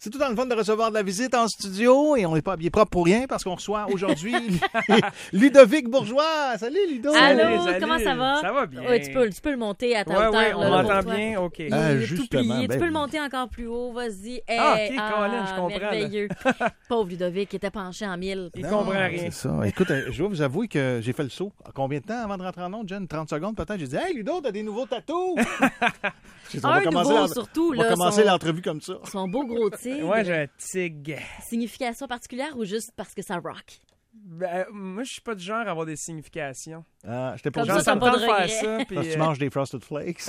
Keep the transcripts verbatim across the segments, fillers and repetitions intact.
C'est tout dans le fun de recevoir de la visite en studio et on n'est pas habillé propre pour rien parce qu'on reçoit aujourd'hui Ludovic Bourgeois. Salut Ludo! Allô, Salut. comment ça va? Ça va bien. Ouais, tu, peux, tu peux le monter à ta Ouais, hauteur. ouais, on là, m'entend pour toi. bien, OK. Il Ah, est tout justement, plié. ben tu peux oui. le monter encore plus haut, vas-y. Hey, Ah, OK, Colin, je comprends, là. merveilleux. Pauvre Ludovic, il était penché en mille. Il Non, comprend rien. C'est ça. Écoute, euh, je dois vous avouer que j'ai fait le saut. À combien de temps avant de rentrer en onde, Jen? trente secondes peut-être. J'ai dit, hey Ludo, t'as des nouveaux tatous! J'ai dit, on va Un commencer nouveau, l'en- surtout. on va là, commencer son, l'entrevue comme ça. son beau gros tigre. Ouais, j'ai un tigre. Signification particulière ou juste parce que ça rock? Ben, moi, je suis pas du genre à avoir des significations. Ah, je t'ai pas Comme Genre, ça, ça t'as me pas tente de de faire regret. ça. Puis, Parce que tu euh, manges des Frosted Flakes.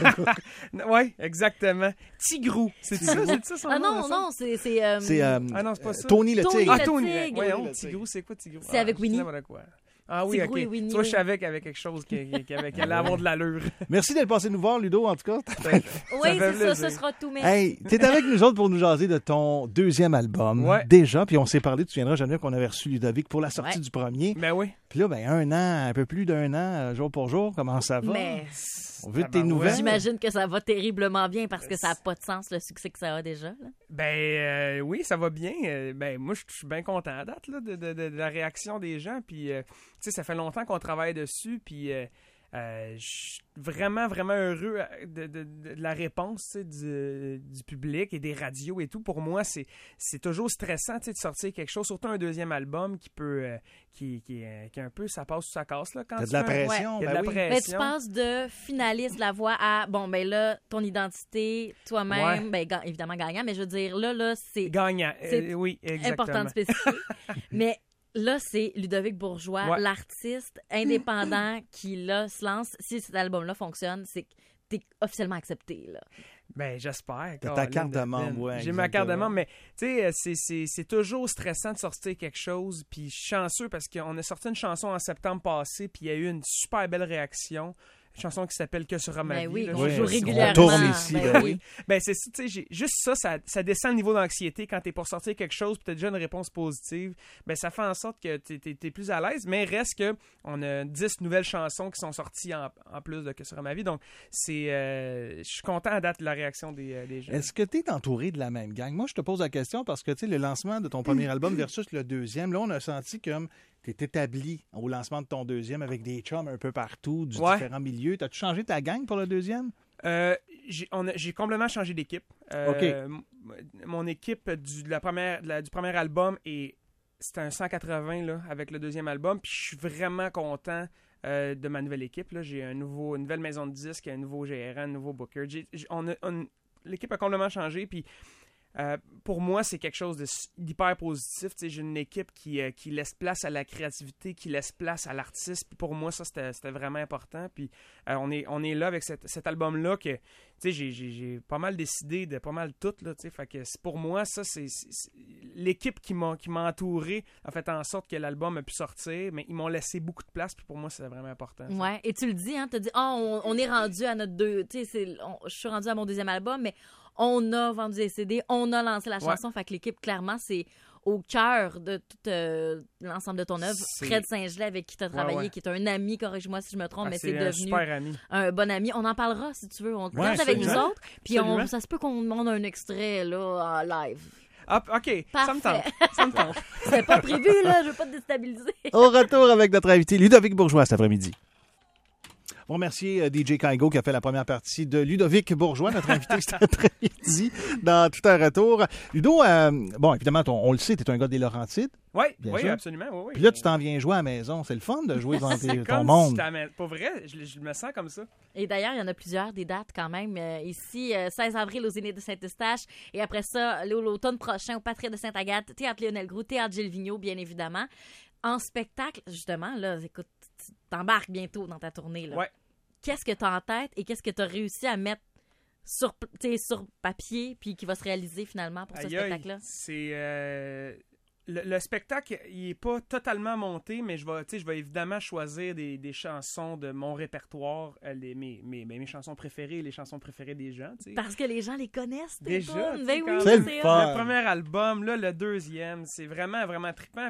ouais, exactement. Tigrou. C'est ça, c'est ça son Ah nom, non, ça? non, c'est... c'est, euh, C'est euh, Ah non, c'est pas ça. Tony le Tony tigre. Ah, le Tony. tigre. Voyons, Tony le Tigrou, c'est quoi Tigrou? C'est avec je Winnie. sais n'importe quoi. Ah oui, Tigrou OK. et Winnie, Tu vois, oui. je savais qu'il y avait quelque chose qui, qui, qui avait, qui allait avoir de l'allure. Merci d'être passé nous voir, Ludo, en tout cas. Oui, fait c'est ça, plaisir. ce sera tout. Mais Hey, t'es avec nous autres pour nous jaser de ton deuxième album. Ouais. Déjà, puis on s'est parlé, tu te souviendras, Geneviève, qu'on avait reçu Ludovic pour la sortie Ouais. du premier. Ben oui. Puis là, ben un an, un peu plus d'un an, euh, jour pour jour, comment ça va? Mais On veut de tes Tabarouette. nouvelles. j'imagine que ça va terriblement bien parce que ça n'a pas de sens, le succès que ça a déjà. Là. Ben euh, oui, ça va bien. Euh, ben moi, je je suis bien content à date là, de, de, de, de la réaction des gens. Puis, euh, tu sais, ça fait longtemps qu'on travaille dessus. Puis, euh, euh, je suis vraiment, vraiment heureux de, de, de la réponse tu sais, du, du public et des radios et tout. Pour moi, c'est, c'est toujours stressant tu sais, de sortir quelque chose, surtout un deuxième album qui peut, euh, qui, qui, euh, qui est un peu, ça passe ou ça casse. Là, quand T'as tu de la fais un- pression, Il y a de ben la oui. Mais tu pression. passes de finaliste de la voix à, bon, ben là, ton identité, toi-même, Ouais. ben ga- évidemment gagnant, mais je veux dire, là, là, c'est Gagnant. C'est Euh, oui, exactement. important de spécifier. Mais là, c'est Ludovic Bourgeois, Ouais. l'artiste indépendant qui, là, se lance. Si cet album-là fonctionne, c'est que t'es officiellement accepté, là. Ben, j'espère. T'as ta Caroline, carte de Ben. membre, ouais, J'ai ma carte de exactement. membre, mais tu sais, c'est, c'est, c'est toujours stressant de sortir quelque chose. Puis je suis chanceux parce qu'on a sorti une chanson en septembre passé, puis il y a eu une super belle réaction. Une chanson qui s'appelle Que sera ma Ben vie. oui, là. qu'on Oui, joue on régulièrement. tourne ici, Ben ben oui. oui. Ben c'est ça, tu sais, j'ai- juste ça, ça, ça descend le niveau d'anxiété quand t'es pour sortir quelque chose, puis t'as déjà une réponse positive. Ben ça fait en sorte que t'es, t'es, t'es plus à l'aise, mais reste que on a dix nouvelles chansons qui sont sorties en, en plus de Que sera ma vie. Donc c'est, euh, je suis content à date de la réaction des, euh, des gens. Est-ce que tu es entouré de la même gang? Moi, je te pose la question parce que, tu sais, le lancement de ton premier album versus le deuxième, là, on a senti comme tu es établi au lancement de ton deuxième avec des chums un peu partout, du Ouais. différents milieux. T'as-tu changé ta gang pour le deuxième? Euh, j'ai, on a- j'ai complètement changé d'équipe. Euh, OK. m- Mon équipe du, de la première, de la- du premier album, est, c'était un cent quatre-vingts là, avec le deuxième album. Puis je suis vraiment content euh, de ma nouvelle équipe. Là. J'ai un nouveau, une nouvelle maison de disques, un nouveau gérant, un nouveau booker. J'ai- j'ai- on a- on- l'équipe a complètement changé. Puis euh, pour moi, c'est quelque chose de s- d'hyper positif. Tu sais, j'ai une équipe qui, euh, qui laisse place à la créativité, qui laisse place à l'artiste. Puis pour moi, ça, c'était, c'était vraiment important. Puis euh, on, est, on est là avec cet, cet album-là que, tu sais, j'ai, j'ai, j'ai pas mal décidé de pas mal tout, là, tu sais. Fait que c'est- pour moi, ça, c'est, c'est- c'est- l'équipe qui m'a, qui m'a entouré a fait en sorte que l'album a pu sortir, mais ils m'ont laissé beaucoup de place. Puis pour moi, c'est vraiment important. ça. Ouais, et tu le dis, hein, tu dis, ah, on, on est rendu à notre deux, tu sais, c'est- on- je suis rendu à mon deuxième album, mais on a vendu des C D, on a lancé la Ouais. chanson, fait que l'équipe, clairement, c'est au cœur de tout euh, l'ensemble de ton œuvre. C'est- Fred Saint-Gelais, avec qui tu as travaillé, ouais. qui est un ami, corrige-moi si je me trompe, Ah, mais c'est c'est un devenu super ami. un bon ami. On en parlera, si tu veux. On te Ouais, garde avec nous absolument. autres, puis on, Absolument. ça se peut qu'on demande un extrait, là, en live. Ah, OK, ça me Parfait. tente. Ça me tente. C'est pas prévu, là, je veux pas te déstabiliser. Au retour avec notre invité Ludovic Bourgeois cet après-midi. On remercie euh, D J Kaigo qui a fait la première partie de Ludovic Bourgeois, notre invité cet après-midi dans Tout un retour. Ludo, euh, bon, évidemment, ton- on le sait, tu es un gars des Laurentides. Oui, Bien oui, sûr. absolument. Oui, oui. Puis là, tu t'en viens jouer à la maison. C'est le fun de jouer dans tes- C'est ton comme monde. si t'amènes- Pour vrai, je, je me sens comme ça. Et d'ailleurs, il y en a plusieurs, des dates quand même. Euh, ici, euh, seize avril au Zénith de Saint-Eustache. Et après ça, l'au- l'automne prochain au Patria de Sainte-Agathe, Théâtre Lionel Groux, Théâtre Gilles Vigneault, bien évidemment. En spectacle, justement, là, écoute, tu t'embarques bientôt dans ta tournée. Là. Ouais. Qu'est-ce que tu as en tête et qu'est-ce que tu as réussi à mettre sur, tu sais, sur papier puis qui va se réaliser finalement pour ce Aïe, aïe, spectacle-là? c'est euh, le, le spectacle, il est pas totalement monté, mais je vais, tu sais, je vais évidemment choisir des, des chansons de mon répertoire, euh, les, mes, mes, mes, mes chansons préférées, les chansons préférées des gens. Tu sais. Parce que les gens les connaissent, tes Déjà, tunes. tu sais, Ben quand oui, C'est le c'est fun. hot. Le premier album, là, le deuxième, c'est vraiment, vraiment trippant. Puis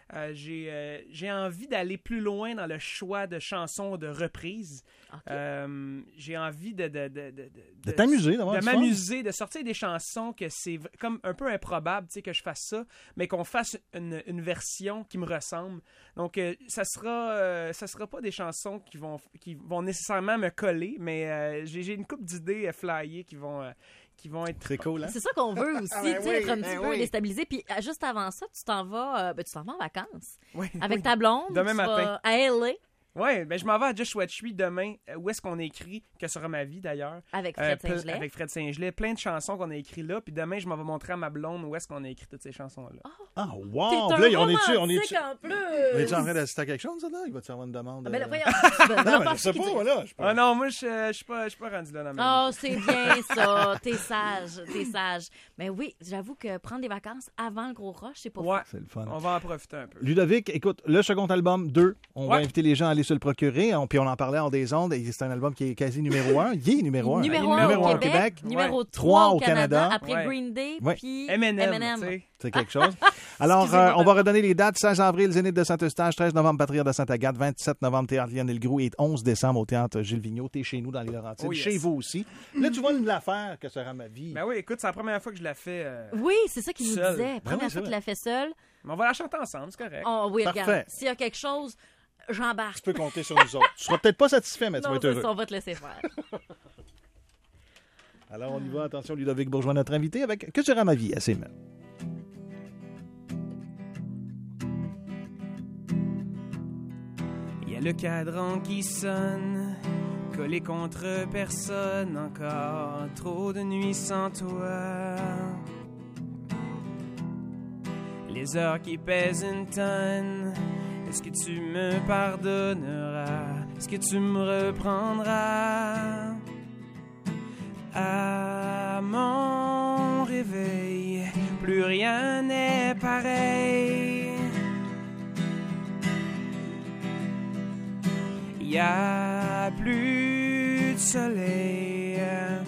Euh, j'ai, euh, j'ai envie d'aller plus loin dans le choix de chansons de reprise. OK. Euh, j'ai envie de... De, de, de, de, De t'amuser, d'avoir de du fun. m'amuser, de sortir des chansons que c'est v- comme un peu improbable, tu sais, que je fasse ça, mais qu'on fasse une, une version qui me ressemble. Donc, euh, ça sera, euh, ça sera pas des chansons qui vont, qui vont nécessairement me coller, mais euh, j'ai, j'ai une couple d'idées euh, flyées qui vont, euh, qui vont être... Très cool, hein? C'est ça qu'on veut aussi, Ah, ben tu sais, oui, être un ben petit peu oui. déstabilisé. Puis euh, juste avant ça, tu t'en vas, euh, ben, tu t'en vas en vacances Oui, avec oui. ta blonde. Demain tu matin. vas à L A Oui, ben je m'en vais à Joshua Tree demain, euh, où est-ce qu'on a écrit Que sera ma vie d'ailleurs. avec Euh, Fred ple- Saint-Gelais. avec Fred Saint-Gelais, plein de chansons qu'on a écrites là, puis demain je m'en vais montrer à ma blonde où est-ce qu'on a écrit toutes ces chansons-là. Ah, T'es wow! un Puis là, on est-tu, on romantique est-tu, en plus! on est-tu en train d'assister à quelque chose, ça, là? Il va te faire une demande? Ah, ben là, euh? voyons, tu me- Non, non, mais pas je sais qui pas, dit- voilà. Je sais pas. Ah non, moi je euh, je suis pas, je suis pas rendu là dans ma Oh, vie. c'est bien ça. T'es sage, t'es sage. Mais oui, j'avoue que prendre des vacances avant le gros rush, c'est pas Ouais, fou. C'est le fun. on va en profiter un peu. Ludovic, écoute, le second album, deux, on va Ouais. inviter les gens à aller se le procurer. On- puis on en parlait hors des ondes. Et c'est un album qui est quasi numéro un. Il est numéro un. Numéro un un numéro au un au Québec, Québec. numéro Ouais. trois au au Canada, Canada. après Ouais. Green Day, Ouais. puis M and M, M and M. tu sais. C'est quelque chose. Alors, Excusez-moi, euh, on va redonner les dates. seize avril, Zénith de Saint-Eustache. treize novembre, Patriote de Sainte-Agathe. vingt-sept novembre, Théâtre Lionel Groux. Et onze décembre, au Théâtre Gilles Vigneault. T'es chez nous dans les Laurentides. Oh, yes. Chez vous aussi. Là, tu vois l'affaire que sera ma vie. Ben oui, écoute, c'est la première fois que je la fais. euh, Oui, c'est ça qu'il nous Seul. disait. Ben Première oui, c'est fois qu'il vrai. l'a fait seul. Mais on va la chanter ensemble, c'est correct. Oh oui, Parfait. regarde. S'il y a quelque chose, j'embarque. Tu peux compter sur nous autres. Tu seras peut-être pas satisfait, mais tu Non, vas être c'est heureux. ça, on va te laisser faire. Alors, on y va. Attention, Ludovic Bourgeois, notre invité, avec Que sera ma vie? À ses mains. Il y a le cadran qui sonne, collé contre personne, encore trop de nuits sans toi. Les heures qui pèsent une tonne, est-ce que tu me pardonneras? Est-ce que tu me reprendras? À mon réveil, plus rien n'est pareil. Il y a plus de soleil.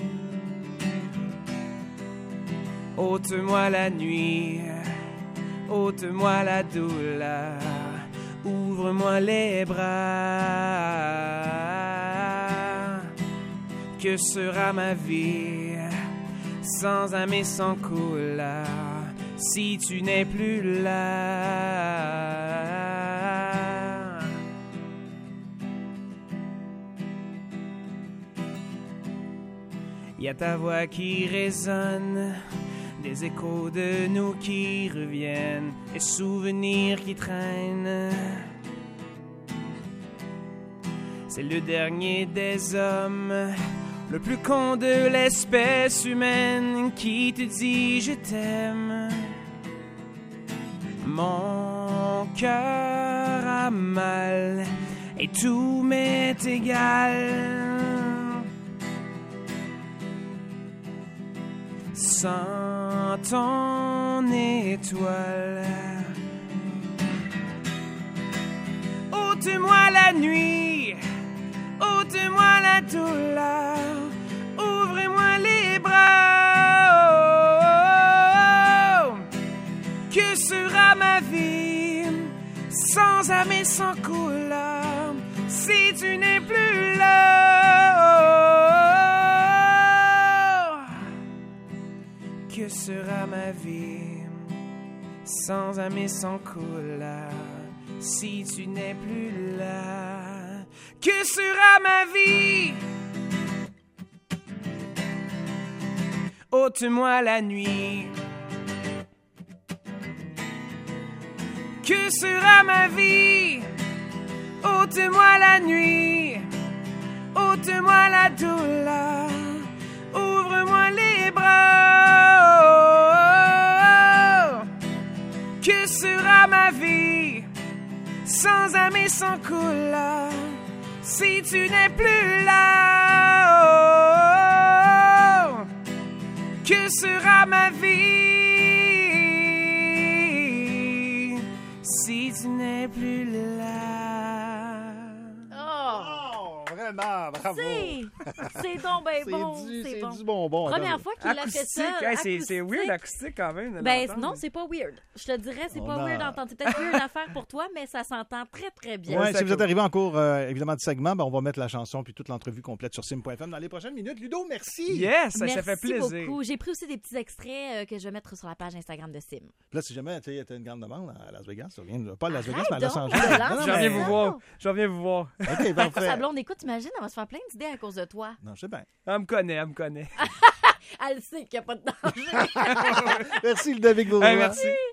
Ôte-moi la nuit, ôte-moi la douleur, ouvre-moi les bras. Que sera ma vie sans âme et sans couleur si tu n'es plus là? Y a ta voix qui résonne, des échos de nous qui reviennent, des souvenirs qui traînent. C'est le dernier des hommes, le plus con de l'espèce humaine, qui te dit je t'aime. Mon cœur a mal et tout m'est égal. Sans ton étoile, ôte-moi la nuit, ôte-moi la douleur, ouvrez-moi les bras. Oh, que sera ma vie sans âme et sans couleur si tu n'es plus là? Que sera ma vie sans âme et sans couleur si tu n'es plus là? Que sera ma vie? Ôte-moi la nuit. Que sera ma vie? Ôte-moi la nuit. Ôte-moi la douleur. Ouvre-moi les bras. Que sera ma vie sans âme et sans couleur si tu n'es plus là? Que sera ma vie si tu n'es plus là? Oh! Oh, Vraiment, bravo. C'est, c'est donc ben C'est bon. du, C'est c'est bon. du bonbon. Première Attends. fois qu'il a fait Acoustique, ça. hey, c'est, c'est acoustique. weird acoustique quand même. de Ben l'entendre. non, c'est pas weird. Je te dirais, c'est On pas a- weird d'entendre. C'est peut-être weird à faire pour toi, mais ça s'entend très, très bien. Ouais, ça si vous êtes cool. arrivé en cours, euh, évidemment, du segment, ben, on va mettre la chanson puis toute l'entrevue complète sur sim point f m dans les prochaines minutes. Ludo, merci. Yes, ça, Merci ça fait plaisir. beaucoup. J'ai pris aussi des petits extraits euh, que je vais mettre sur la page Instagram de Sim. Puis là, si jamais tu as une grande demande à Las Vegas, tu reviens, pas à Las Vegas, Arrête mais à Los donc, Angeles. de Non, non, lancer Je reviens mais- vous voir. Je reviens vous voir. OK, Sa parfait. blonde écoute, t'imagines, elle va se faire plein d'idées à cause de toi. Non, je sais bien. Elle me connaît, elle me connaît. Elle sait qu'il n'y a pas de danger. Merci, Ludovic Bourgeois. Hey, merci.